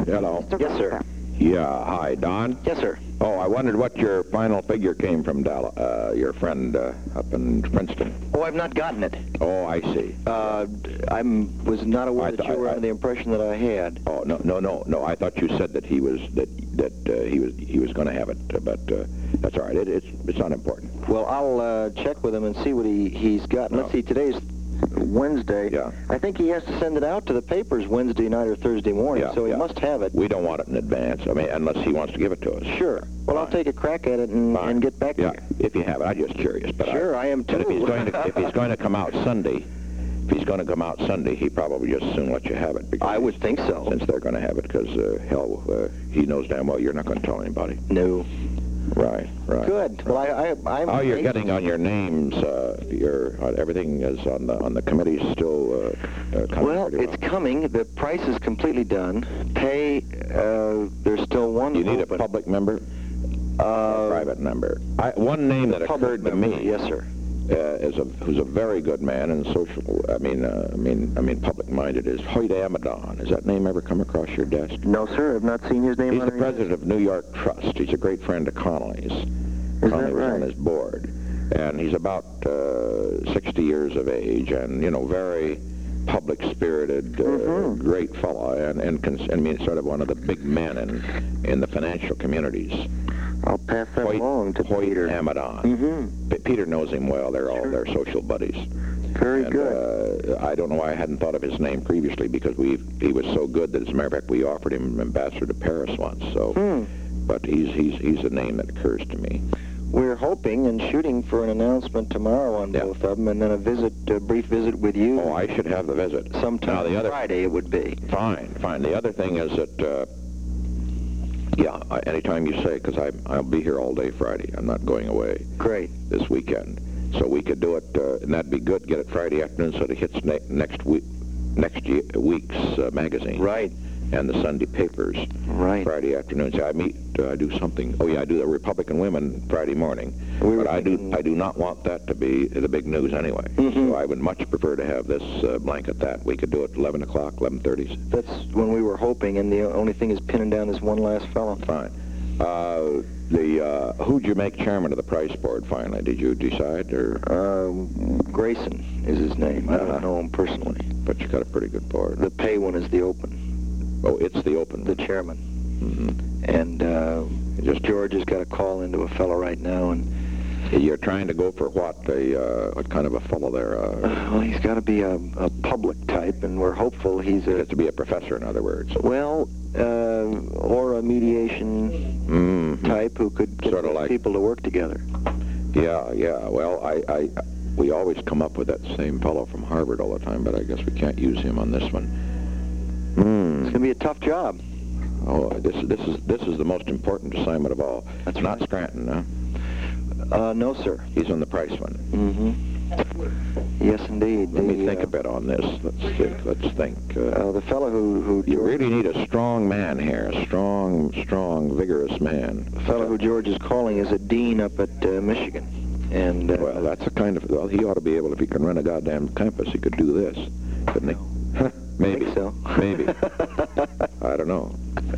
Hello. Yes, sir. Yeah, hi, Don. Yes, sir. Oh, I wondered what your final figure came from, your friend up in Princeton. Oh, I've not gotten it. Oh, I see. I was not aware that you were under the impression that I had. Oh, no. I thought you said that he was he was going to have it, but that's all right. It's not important. Well, I'll check with him and see what he's got. No. Let's see, today's Wednesday. Yeah. I think he has to send it out to the papers Wednesday night or Thursday morning, so he must have it. We don't want it in advance. I mean, unless he wants to give it to us. Sure. Well, I'll take a crack at it and get back to you. If you have it. I'm just curious. But sure, I am too. But if he's going to come out Sunday, he probably just soon let you have it. Because I would think so. Since they're going to have it, because he knows damn well you're not going to tell anybody. No. Right. Good. Well, I'm. Oh, you're getting on your names. Everything is on the committee still coming. Well, it's coming. The price is completely done. Pay. There's still one. You need open. a public member. A private member. One name that occurred to me. Yes, sir. Who's a very good man and social. I mean, public-minded is Hoyt Amadon. Has that name ever come across your desk? No, sir. I've not seen his name. He's the president of New York Trust. He's a great friend of Connolly's. Connolly was on his board, and he's about 60 years of age, and very public-spirited, great fellow, and sort of one of the big men in the financial communities. I'll pass that along to Peter Amadon. Peter knows him well. They're social buddies. Very good. I don't know why I hadn't thought of his name previously, because he was so good that, as a matter of fact, we offered him ambassador to Paris once. So, but he's a name that occurs to me. We're hoping and shooting for an announcement tomorrow on both of them, and then a brief visit with you. Oh, I should have the visit. Sometime Friday it would be. Fine. The other thing is that, anytime you say, because I'll be here all day Friday. I'm not going away. Great. This weekend. So we could do it, and that'd be good. Get it Friday afternoon so it hits next week's magazine. Right. And the Sunday papers. Right. Friday afternoon. So I do something. Oh, yeah, I do the Republican Women Friday morning. But I do not want that to be the big news anyway. So I would much prefer to have this blanket that. We could do it 11 o'clock, 11:30. That's when we were hoping, and the only thing is pinning down this one last fellow. Fine. Who'd you make chairman of the price board finally? Did you decide, or? Grayson is his name. I don't know him personally. But you got a pretty good board. The pay one is the open. Oh, it's the open. The chairman. And George has got a call into a fellow right now, and you're trying to go for what? What kind of a fellow there? Well, he's got to be a public type, and we're hopeful he has to be a professor, in other words. Well, or a mediation type who could get sort of like people to work together. Yeah. Well, we always come up with that same fellow from Harvard all the time, but I guess we can't use him on this one. It's going to be a tough job. Oh, this is the most important assignment of all. That's not right. Scranton, huh? No, sir. He's on the Price one. Yes, indeed. Let me think a bit on this. Let's think. The fellow who you really need a strong man here, a strong, vigorous man. The fellow who George is calling is a dean up at Michigan, and well, that's a kind of. Well, he ought to be able, if he can run a goddamn campus, he could do this, couldn't he? Maybe. I think so. Maybe. I don't know.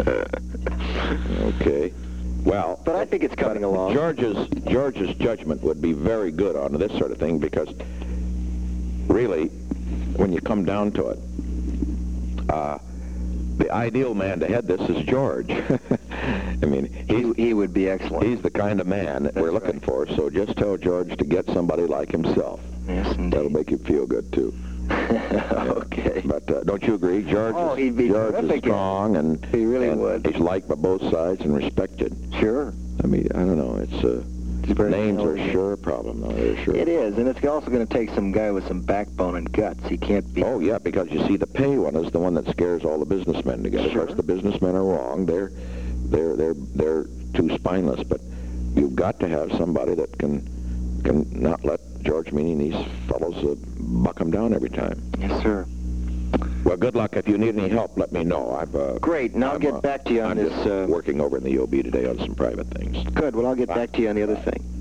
Okay. Well, but I think it's coming along. George's judgment would be very good on this sort of thing, because really, when you come down to it, the ideal man to head this is George. I mean, he would be excellent. He's the kind of man that we're looking for. So just tell George to get somebody like himself. Yes, indeed. That'll make you feel good too. Okay. But don't you agree? George is strong, and he really would. He's liked by both sides and respected. Sure. I mean, I don't know. Names are sure a problem, though. They're sure. It is, and it's also going to take some guy with some backbone and guts. He can't be. Oh yeah, because you see, the pay one is the one that scares all the businessmen together. Sure. Of course, the businessmen are wrong. They're too spineless. But you've got to have somebody that can not let George Meany and these fellows buck him down every time. Yes, sir. Well, good luck. If you need any help, let me know. Great, and I'll get back to you on I'm this. Just working over in the UOB today on some private things. Good. Well, I'll get back to you on the other thing.